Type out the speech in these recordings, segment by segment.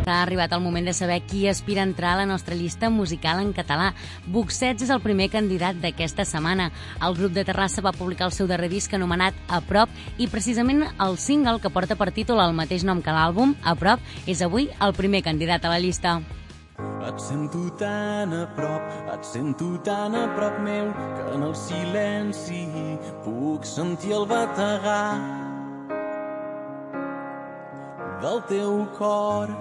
Ha arribat el moment de saber qui aspira a entrar a la nostra llista musical en català. Buxets és el primer candidat d'aquesta setmana. El grup de Terrassa va publicar el seu darrer disc anomenat A Prop i precisament el single que porta per títol el mateix nom que l'àlbum, A Prop, és avui el primer candidat a la llista. Et sento tan a prop meu, que en el silenci puc sentir el bategar del teu cor.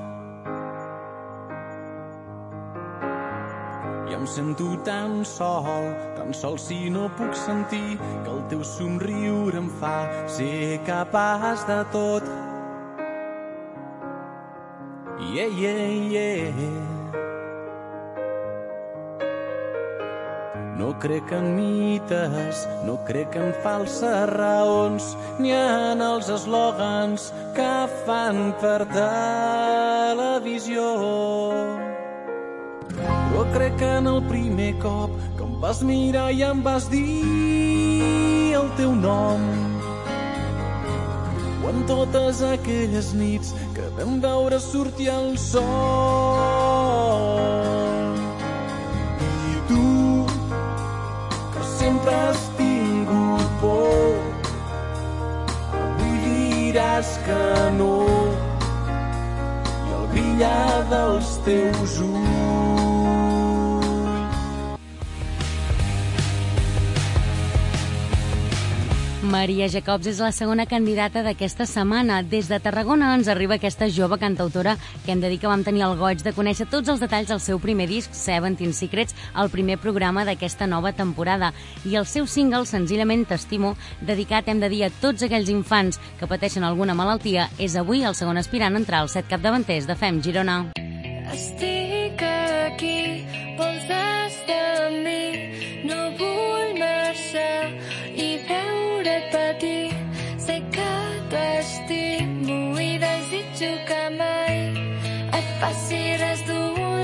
I em sento tan sol si no puc sentir que el teu somriure em fa ser capaç de tot. Yeah, yeah, yeah. No crec en mites, no crec en falses raons, ni en els eslògans que fan per televisió. Però crec que en el primer cop que em vas mirar i em vas dir el teu nom, o en totes aquelles nits que vam veure sortir el sol. I tu, que sempre has tingut por, avui diràs que no, i el brillar dels teus ulls. Maria Jacobs és la segona candidata d'aquesta setmana. Des de Tarragona ens arriba aquesta jove cantautora que hem de dir que vam tenir el goig de conèixer tots els detalls del seu primer disc, 17 Secrets, el primer programa d'aquesta nova temporada. I el seu single, senzillament T'estimo, dedicat, hem de dir, a tots aquells infants que pateixen alguna malaltia, és avui el segon aspirant a entrar als 7 capdavanters de FEM Girona. Estic aquí, vols estar amb mi, no vull marxar i veure't patir. Sé que t'estimo i desitjo que mai et passi res dolent.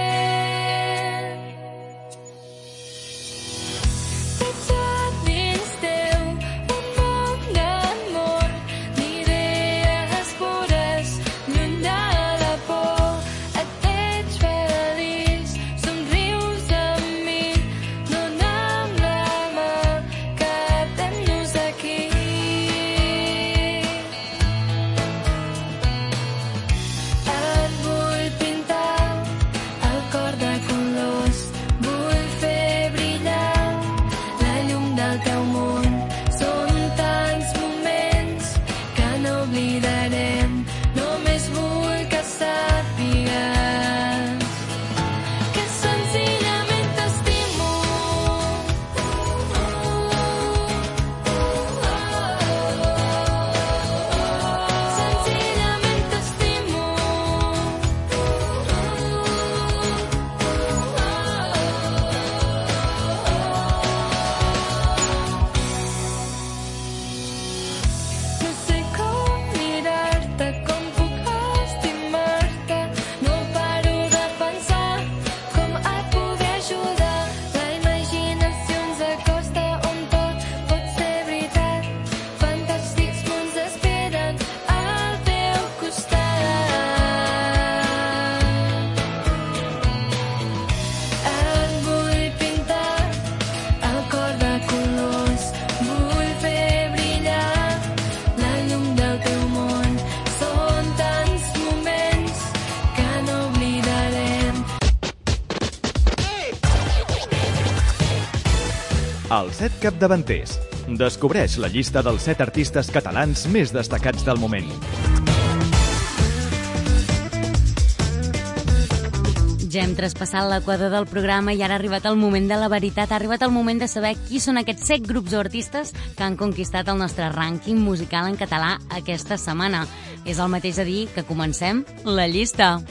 Veig a dins teu un món d'amor, d'idees pures, lluny de la por. Et veig feliç, somrius amb mi, dona'm la mà, quedem-nos aquí. Et vull pintar el cor de colors, vull fer brillar la llum del teu món. Són tants moments que no oblidarem, només vull que sàpigues que senzillament t'estimo. Senzillament t'estimo. No sé com mirar-te, com puc estimar-te. No paro de pensar com et podré ajudar. La imaginació ens acosta on tot pot ser veritat. Fantàstics mons esperen al teu costat. Et vull pintar el cor de colors, vull fer brillar la llum del teu món. Són tants moments que no oblidarem. Els 7 capdavanters. Descobreix la llista dels 7 artistes catalans més destacats del moment. Ja hem traspassat l'equador del programa i ara ha arribat el moment de la veritat. Ha arribat el moment de saber qui són aquests 7 grups o artistes que han conquistat el nostre rànquing musical en català aquesta setmana. És el mateix a dir que comencem la llista.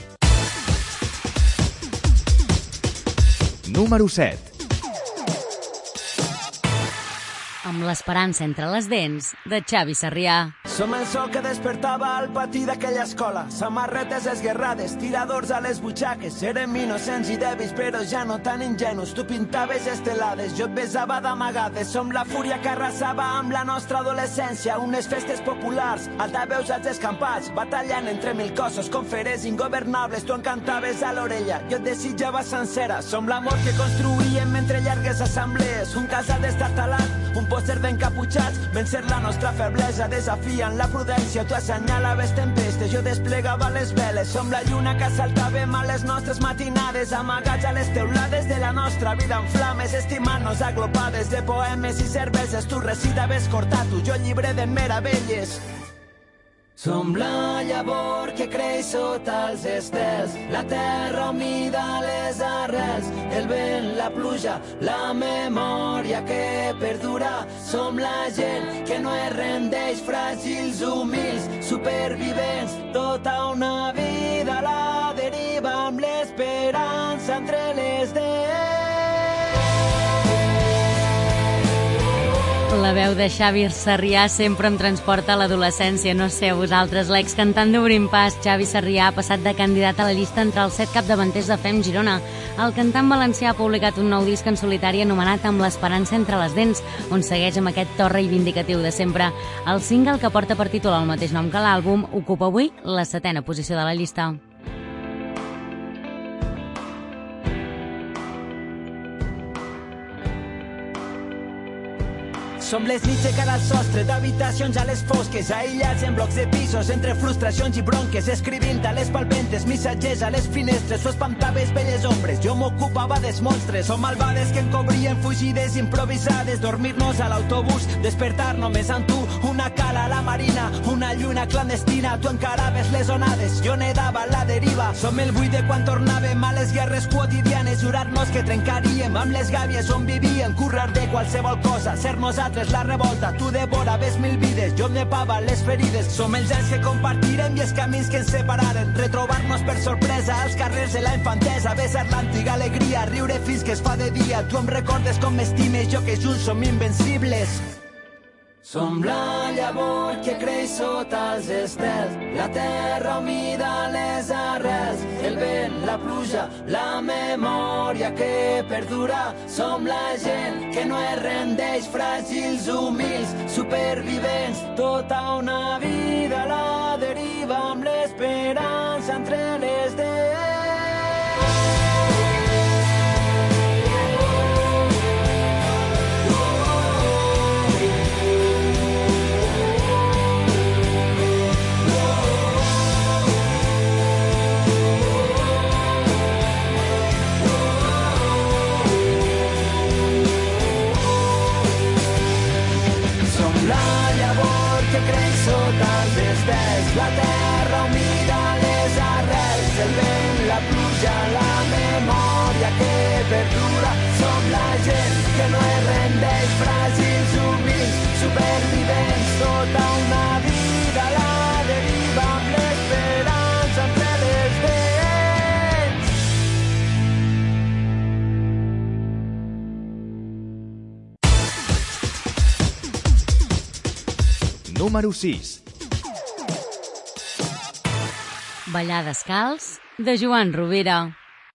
Número 7. Amb l'esperança entre les dents de Xavi Sarrià. Som el sol que despertava al patí d'aquella escola. Samarretes esguerrades, tiradors a les butxaques. Érem innocents i dèbils, però ja no tan ingenus. Tu pintaves estelades, jo et besava d'amagades. Som la fúria que arrasava amb la nostra adolescència. Unes festes populars, altaveus als escampats, batallant entre mil cossos, com feres ingovernables. Tu encantaves a l'orella, jo et desitjava sencera. Som l'amor que construïem mentre llargues assemblees. Un casal destartalat, un pòster d'encaputxats. Vencer la nostra feblesa, desafiant la prudència. Tu assenyalaves tempestes, jo desplegava les veles. Som la lluna que assaltàvem a les nostres matinades, amagats a les teulades de la nostra vida en flames, estimant-nos aglopades de poemes i cerveses. Tu recitaves Cortatu, jo llibre de meravelles. Som la llavor que creix sota els estels, la terra humida, les arrels, el vent, la pluja, la memòria que perdura. Som la gent que no es rendeix, fràgils, humils, supervivents, tota una vida a la deriva amb l'esperança entre les dents. La veu de Xavi Sarrià sempre em transporta a l'adolescència, no sé vosaltres. L'excantant d'Obrim Pas, Xavi Sarrià, ha passat de candidat a la llista entre els 7 capdavanters de FEM Girona. El cantant valencià ha publicat un nou disc en solitari anomenat Amb l'esperança entre les dents, on segueix amb aquest to reivindicatiu de sempre. El single, que porta per títol el mateix nom que l'àlbum, ocupa avui la 7a posició de la llista. Som les nits de cara al sostre d'habitacions a les fosques, aïllats en blocs de pisos entre frustracions i bronques, escrivint a les palpentes, missatgers a les finestres. Tu espantaves belles ombres, jo m'ocupava dels monstres. Som malvades que encobrien fugides improvisades, dormir-nos a l'autobús, despertar només amb tu, una cala a la marina, una lluna clandestina. Tu encaraves les onades, jo nedava a la deriva. Som el buit de quan tornàvem a les guerres quotidianes, jurar-nos que trencaríem amb les gàbies on vivíem, currar de qualsevol cosa, ser nosaltres la revolta. Tu devoraves mil vides, jo em llepava les ferides. Som els anys que compartirem i els camins que ens separaren, retrobar-nos per sorpresa als carrers de la infantesa, besar l'antiga alegria, riure fins que es fa de dia. Tu em recordes com m'estimes, jo que junts som invencibles. Som la llavor que creix sota els estels, la terra humida, les arrels, el vent, la pluja, la memòria que perdura. Som la gent que no es rendeix, fràgils, humils, supervivents, tota una vida a la deriva amb l'esperança entre les dents. La terra humida, les arrels, el vent, la pluja, la memòria que perdura. Som la gent que no es rendeix, fràgils, humils, supervivents, tota una vida a la deriva amb l'esperança entre les dents. Número 6. Ballar descalç, de Joan Rovira.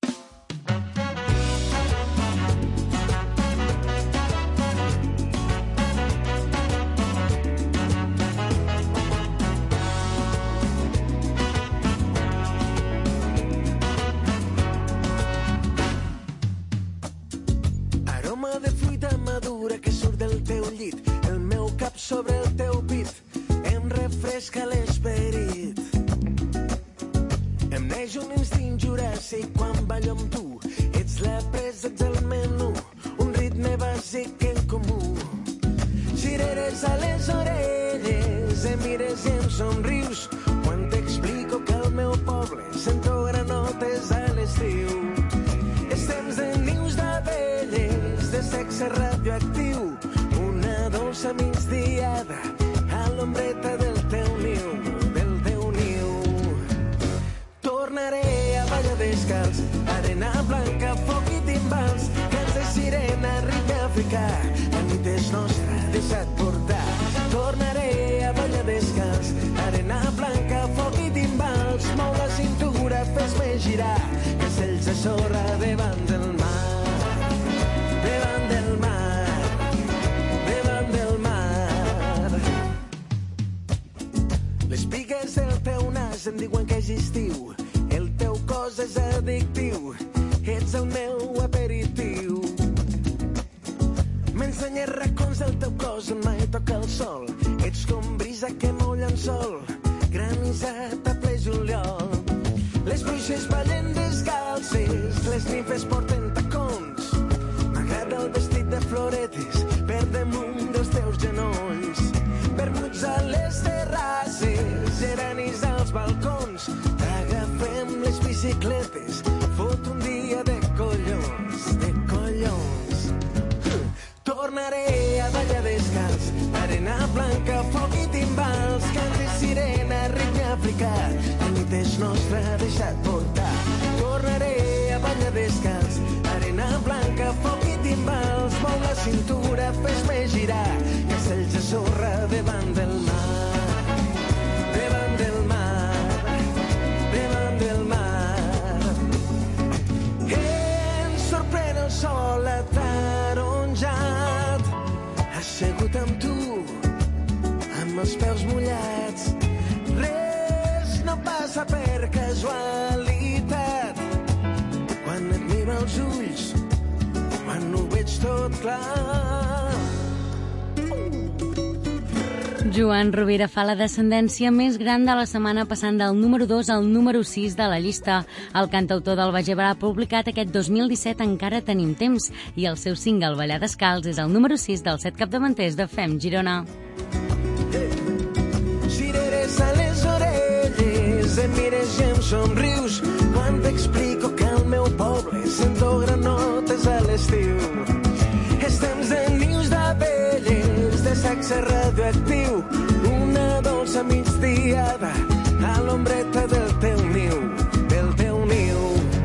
Aroma de fruita madura que surt del teu llit, el meu cap sobre el teu pit, em refresca l'esperit. Em neix un instint juràssic quan ballo amb tu. Ets la presa, ets el menú, un ritme bàsic en comú. Cireres a les orelles, em mires i em somrius quan t'explico que al meu poble sento granotes a l'estiu. És temps de nius d'abelles, de sexe radioactiu, una dolça migdiada a l'ombreta del teu niu. Tornaré a ballar descalç, arena blanca, foc i timbals, cants de sirena, ritme africà, la nit és nostra, deixa't portar. Tornaré a ballar descalç, Les pigues del teu nas em diuen que és estiu. El teu cos és addictiu. Ets el meu aperitiu. M'ensenyes racons del teu cos on mai toca el sol. Ets com brisa que molla en sol. Granissat a ple juliol. Les bruixes ballen descalces, les nimfes porten tacons. M'agrada el vestit de floretes per damunt dels teus genolls. Vermuts a les terrasses, geranis als balcons. Agafem les bicicletes, fot un dia de collons, de collons. Tornaré a ballar descalç, arena blanca, foc i timbals, cant de sirena, ritme africà, la nit és nostra, deixa't portar. Tornaré a ballar descalç, arena blanca, foc i timbals, mou la cintura, fes-me girar, castells de sorra davant del mar, davant del mar, davant del mar. Ens sorprèn el sol ataronjat, assegut amb tu, amb els peus mullats. Res no passa per casualitat. Quan et miro als ulls, quan ho veig tot clar. Joan Rovira fa la descendència més gran de la setmana, passant del número 2 al número 6 de la llista. El cantautor del Baix Ebre ha publicat aquest 2017 Encara tenim temps, i el seu single Ballar descalç és el número 6 dels 7 capdavanters de Fem Girona. Cireres a les orelles, em mires i em somrius quan t'explico que al meu poble sento granotes a l'estiu. És temps de nius d'abelles, de sexe radioactiu, una dolça migdiada a l'ombreta del teu niu, del teu niu.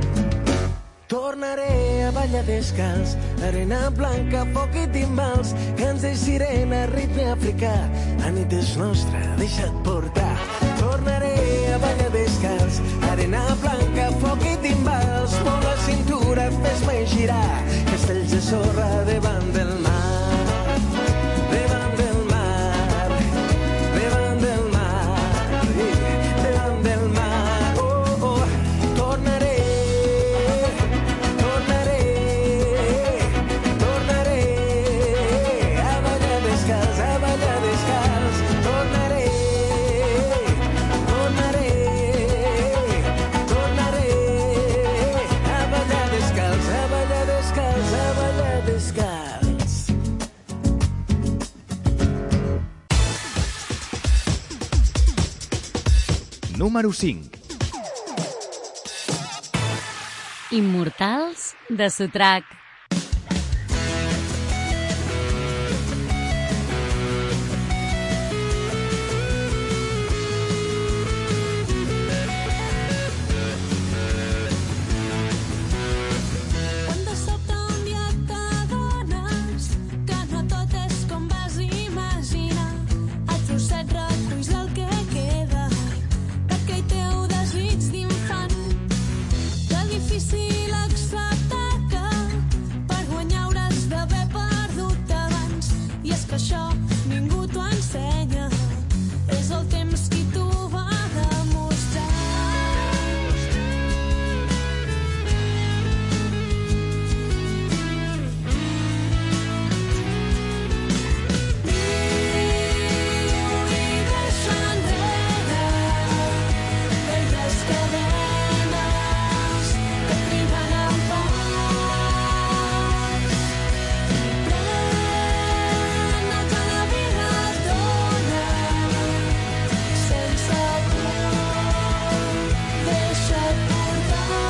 Tornaré a ballar descalç, arena blanca, foc i timbals, cants de sirena, ritme africà, la nit és nostra, deixa't portar. Tornaré a ballar descalç, arena blanca, foc i timbals, mou la cintura, fes-me girar, castells de sorra davant del mar, davant del mar, davant del mar, davant del mar. Oh, oh, tornaré, tornaré, tornaré a ballar descalç, a ballar descalç. Tornaré, tornaré, tornaré a ballar descalç, a ballar descalç, a ballar descalç. Número 5. Immortals de Sotrac. Quan de sobte un dia t'adones que no tot és com vas imaginar. A trosset reculls el que queda d'aquell teu desig d'infant. Que difícil acceptar que per guanyar hauràs d'haver perdut abans. I és que això ningú t'ho ensenya. És el temps qui t'ho va demostrar. I deixa enrere velles cadenes que et priven en pas. Pren el que la vida et dona sense por, deixa't portar.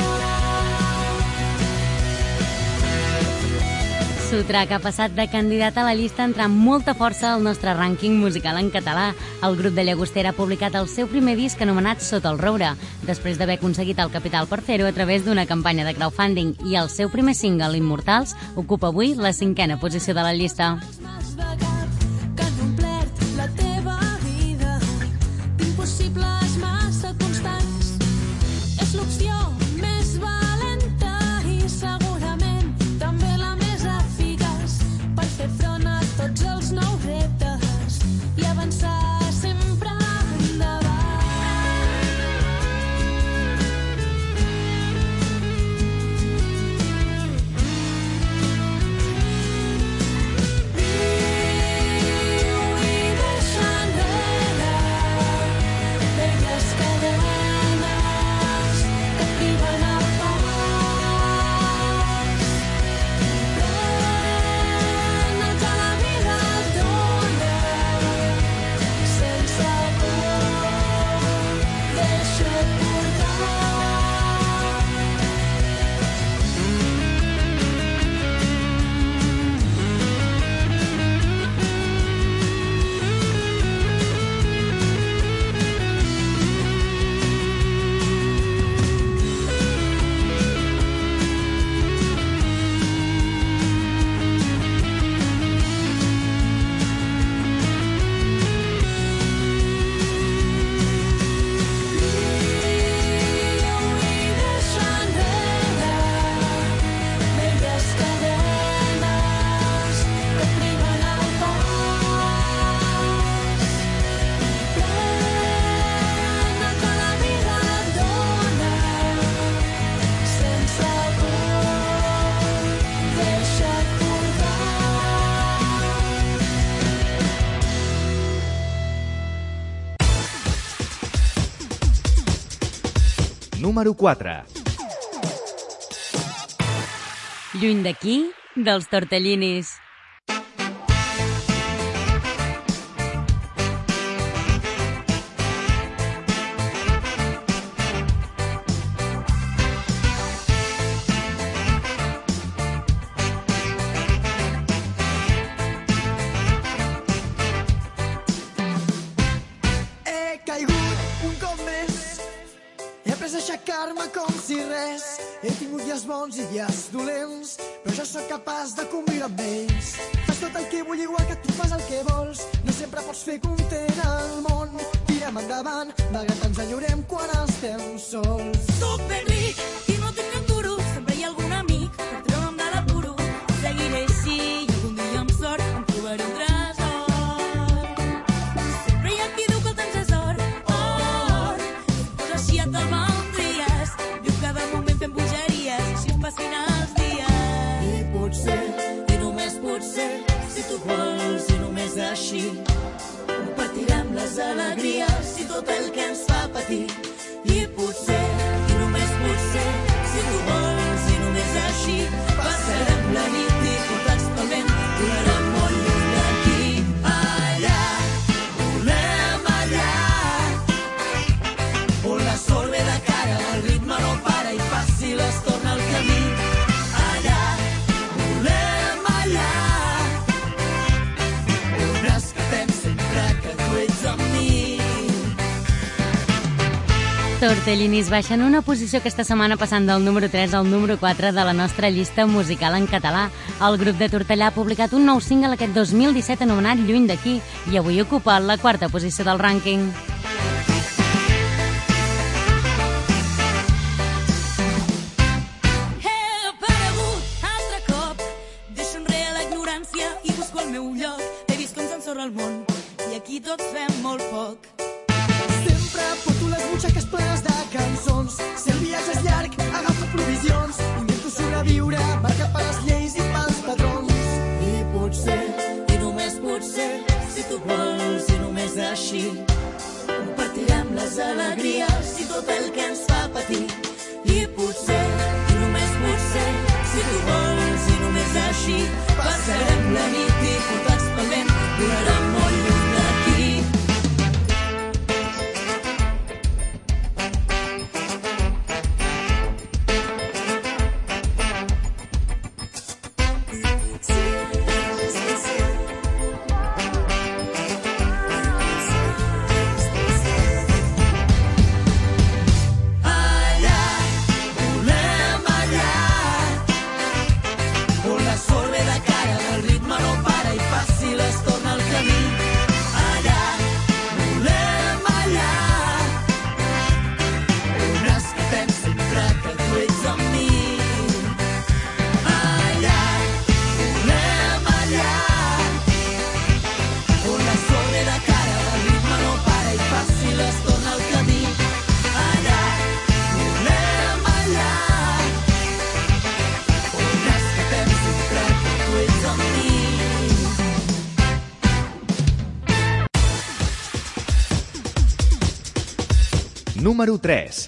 Sotrac ha passat de candidat a la llista entrant amb molta força al nostre rànquing musical en català. El grup de Llagostera ha publicat el seu primer disc anomenat Sota el roure, després d'haver aconseguit el capital per fer-ho a través d'una campanya de crowdfunding, i el seu primer single, Immortals, ocupa avui la 5a posició de la llista. Fantasmes de cap que han omplert la teva vida d'impossibles massa constants. És l'opció més valenta i segurament també la més eficaç per fer front a tots els nous reptes i avançar sempre endavant. Número 4. Lluny d'aquí, dels Tortellinis. Com si res, he tingut dies bons i dies dolents, però jo sóc capaç de conviure amb ells. Fas tot el que vull igual que tu fas el que vols, no sempre pots fer content el món. Tirem endavant, malgrat ens enyorem quan estem sols. Soc ben ric i no tinc cap duro, sempre hi ha algun amic per treure'm de l'apuro. Seguiré així i algun dia amb sort em trobaré un tresor. Sempre hi ha qui diu que el temps és or, or, però així et te'l valdries. Viu cada moment fent bogeries, així em passin els dies. I potser, I només potser, si tu vols i només així, compartirem les alegries i tot el que ens fa patir. I potser, i només potser, si tu vols i només així, passarem la nit i portats pel vent, volarem molt lluny d'aquí. Allà, volem allà, on la sort ve de cara, el ritme no para i fàcil es torna el camí. Allà, volem allà, on escapem sempre que tu ets amb mi. Tortellinis baixen una posició aquesta setmana passant del número 3 al número 4 de la nostra llista musical en català. El grup de Tortellà ha publicat un nou single aquest 2017 anomenat Lluny d'aquí i avui ocupa la quarta posició del rànquing. He aparegut altre cop, deixo enrere la ignorància i busco el meu lloc. He vist com s'ensorra el món i aquí tots fem molt poc. sempre porto les butxaques plenes de cançons. Si el viatge és llarg, agafo provisions. Intento sobreviure, marcat per les lleis i pels patrons. I potser, I només potser, si tu vols i només així, compartirem les alegries i tot el que ens fa patir. I potser, i només potser, si tu vols i només així, passarem la nit i portats pel vent, volarem molt lluny d'aquí. Número 3.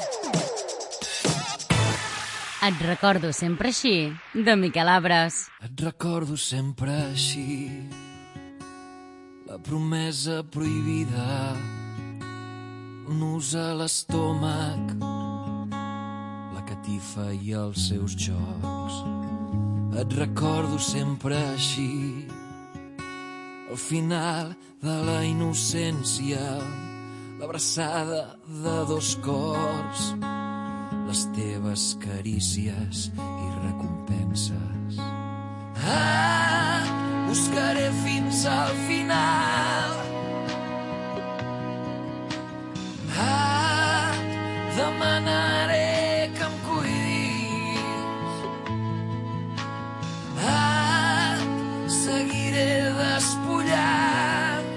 Et recordo sempre així, de Miquel Abres. Et recordo sempre així, la promesa prohibida, un nus a l'estómac, la catifa i els seus jocs. Et recordo sempre així, al final de la innocència, l'abraçada de dos cors, les teves carícies i recompenses. Buscaré fins al final. Demanaré que em cuidis. Seguiré despullant.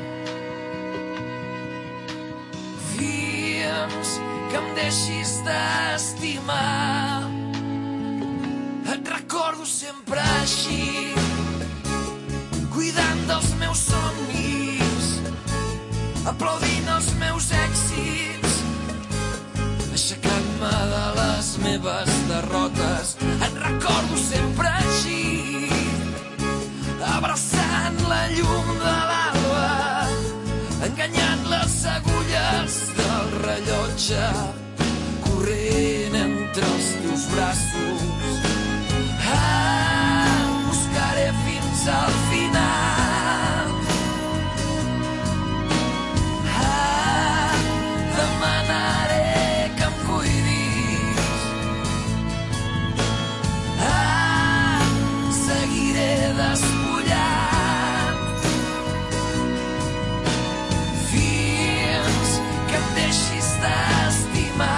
Fia'ns que em deixis d'estimar. Et recordo sempre així, cuidant dels meus somnis, aplaudint els meus èxits, aixecant-me meves derrotes. Et recordo sempre així, abraçant la llum de l'alba, enganyant les agulles del rellotge, corrent entre els teus braços. Buscaré fins al final. Demanaré que em cuidis. Seguiré despullant fins que em deixis d'estimar.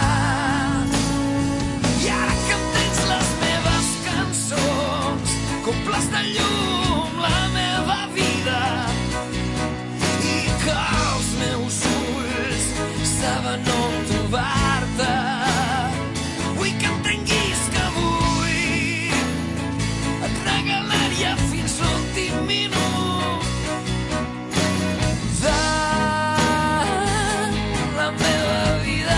I ara que em tens les meves cançons, comples de llum la meva vida, i que els meus ulls saben on trobar-te. Vull que entenguis que avui et regalaria fins l'últim minut de la meva vida.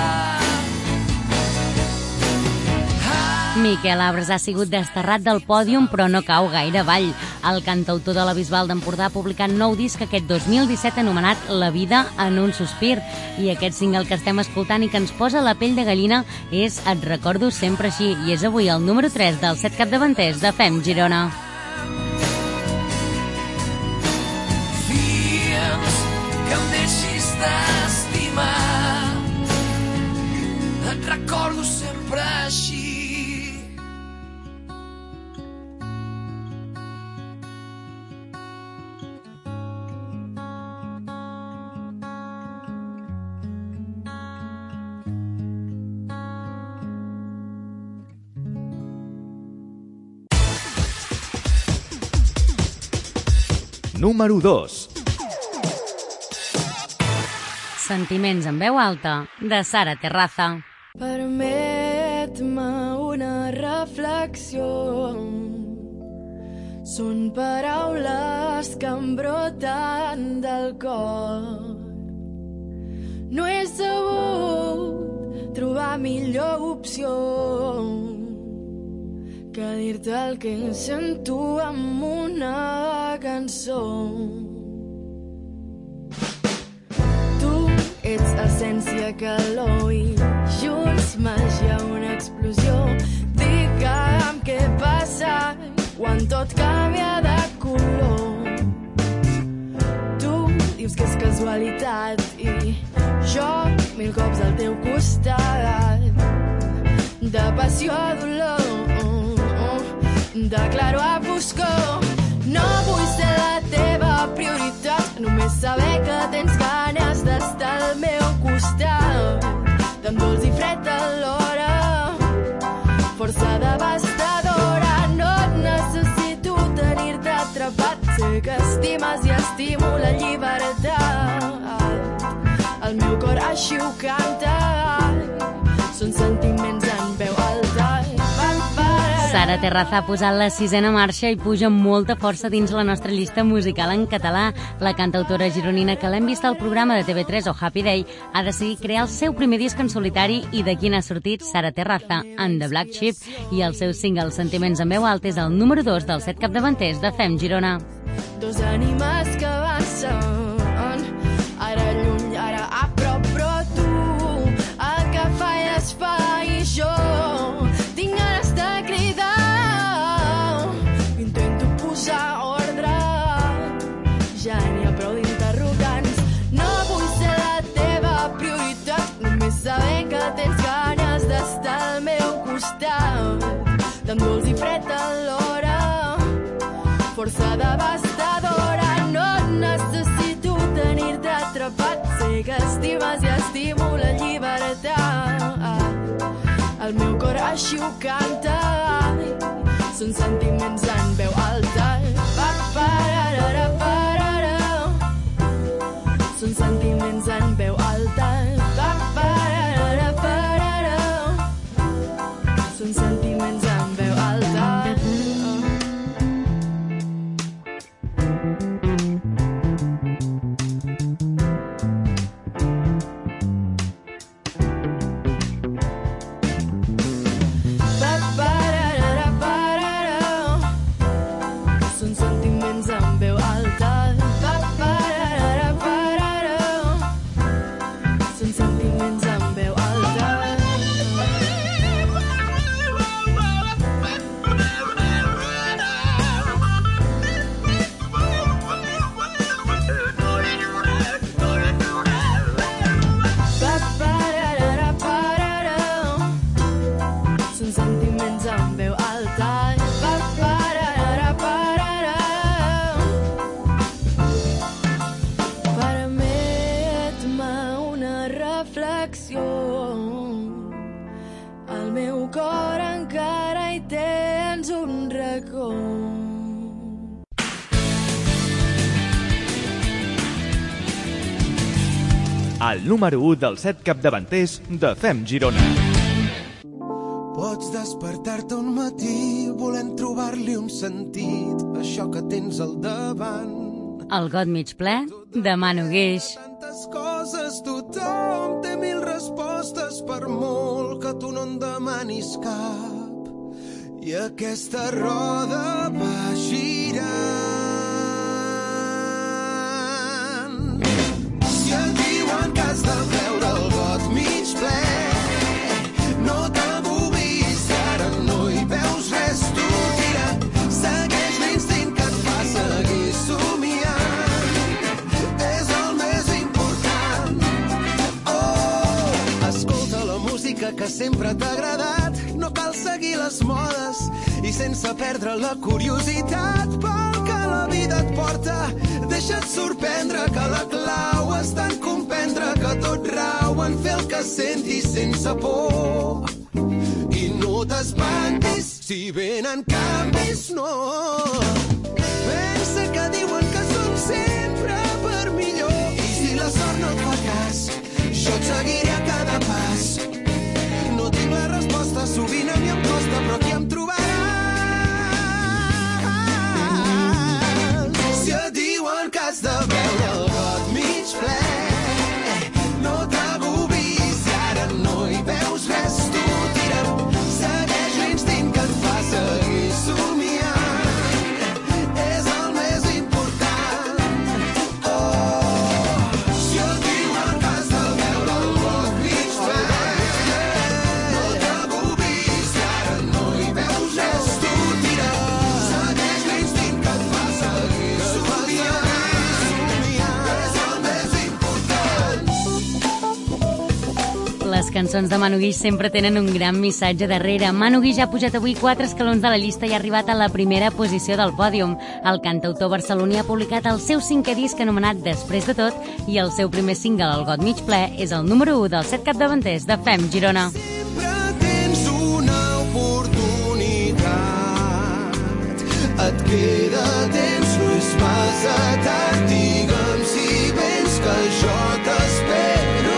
Miquel Abres ha sigut desterrat del pòdium, però no cau gaire avall. El cantautor de la Bisbal d'Empordà ha publicat nou disc aquest 2017 anomenat La vida en un sospir. I aquest single que estem escoltant i que ens posa la pell de gallina és Et recordo sempre així, i és avui el número 3 dels 7 capdavanters de Fem Girona. Fins que em deixis d'estimar, et recordo sempre així. Número 2. Sentiments en veu alta, de Sara Terraza. Permet-me una reflexió. Són paraules que em broten del cor. No he sabut trobar millor opció que dir-te el que sento amb una cançó. Tu ets essència, calor i junts màgia, una explosió. Digue'm què passa quan tot canvia de color. Tu dius que és casualitat i jo mil cops al teu costat. De passió a dolor, de claro a foscor. No vull ser la teva prioritat, només saber que tens ganes d'estar al meu costat. Tan dolç i fred alhora, força devastadora. No et necessito tenir-te atrapat, sé que estimes i estimo la llibertat. El meu cor així ho canta, són sentiments en veu alta. Sara Terraza ha posat la 6a marxa i puja amb molta força dins la nostra llista musical en català. La cantautora gironina, que l'hem vist al programa de TV3 o Happy Day, ha decidit crear el seu primer disc en solitari, i d'aquí n'ha sortit Sara Terraza and the Black Sheep, i el seu single Sentiments en veu alta és el número 2 dels 7 capdavanters de Fem Girona. Dos ànimes que avancen, ara lluny, ara a prop, però tu el que fa i desfà, i jo tinc ganes de cridar. Intento posar ordre, ja n'hi ha prou d'interrogants. No vull ser la teva prioritat, només saber que tens ganes d'estar al meu costat. Tan dolç i fred alhora, força devastadora. No necessito tenir-te atrapat, sé que estimes i estimo la llibertat. El meu cor així ho canta, són sentiments en veu alta. Són sentiments en veu alta. Són sentiments en veu alta. reflexió. Al meu cor encara hi tens un racó. El número 1 dels 7 capdavanters de Fem Girona. Pots despertar-te un matí volent trobar-li un sentit a això que tens al davant. El got mig ple de Manu Guix. Tantes coses, tothom té mil respostes per molt que tu no en demanis cap. I aquesta roda va girant. Si et diuen que has de veure el got mig ple, no t'amoïnis, ara no hi veus res, tu tira, segueix l'instint que et fa seguir somiant, és el més important. Oh, escolta la música que sempre t'ha agradat, no cal seguir les modes i sense perdre la curiositat pel que la vida et porta, deixa't sorprendre que la clau està en comprendre que tot rau en fer el que sentis sense por. I no t'espantis si venen canvis, no. Pensa que diuen que som sempre per millor. I si la sort no et fa cas, jo et seguiré a cada pas. No tinc la resposta, sovint a mi em costa, però aquí em trobaràs. Si et diuen que has de veure el got mig ple, no t'agovis, ara no hi veus res, tu tira, segueix l'instint que et fa seguir somiant, és el més important. Oh, si et diuen que has de veure el got mig ple, no t'agovis, ara no hi veus res, tu tira, segueix l'instint que et fa seguir somiant, és el més important. Les cançons de Manu Guix sempre tenen un gran missatge darrere. Manu Guix ha pujat avui 4 escalons de la llista i ha arribat a la primera posició del pòdium. El cantautor barceloní ha publicat el seu 5è disc anomenat Després de tot i el seu primer single, El got mig ple, és el número 1 dels 7 capdavanters de Fem Girona. Sempre tens una oportunitat, et queda temps, no és massa tard, digue'm si vens que jo t'espero.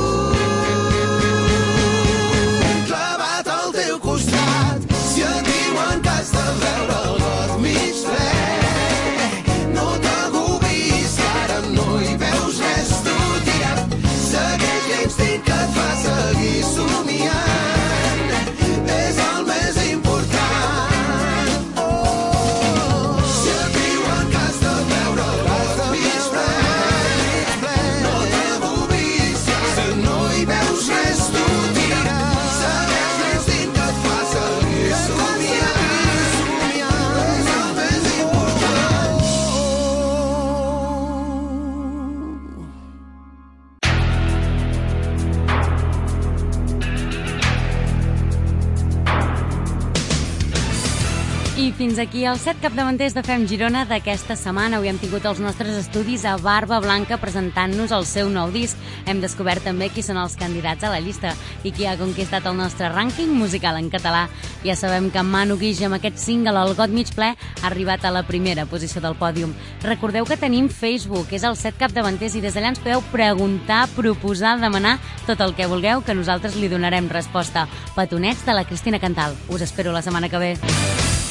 Clavat al teu costat, si et diuen que has de veure el got mig ple, no t'agovis, ara no hi veus res, tu tira, segueix l'instint que et fa seguir somiant, és el més important. Oh, si et diuen que has de veure el got mig ple, no t'agovis, si no hi veus res, tu tira, segueix l'instint que et fa seguir somiant, és el més important. I fins aquí els 7 capdavanters de Fem Girona d'aquesta setmana. Avui hem tingut els nostres estudis a Barba Blanca presentant-nos el seu nou disc. Hem descobert també qui són els candidats a la llista i qui ha conquistat el nostre rànquing musical en català. Ja sabem que Manu Guix amb aquest single, El got mig ple, ha arribat a la primera posició del pòdium. Recordeu que tenim Facebook, és el 7 capdavanters, i des d'allà ens podeu preguntar, proposar, demanar tot el que vulgueu, que nosaltres li donarem resposta. Petonets de la Cristina Cantal. Us espero la setmana que ve.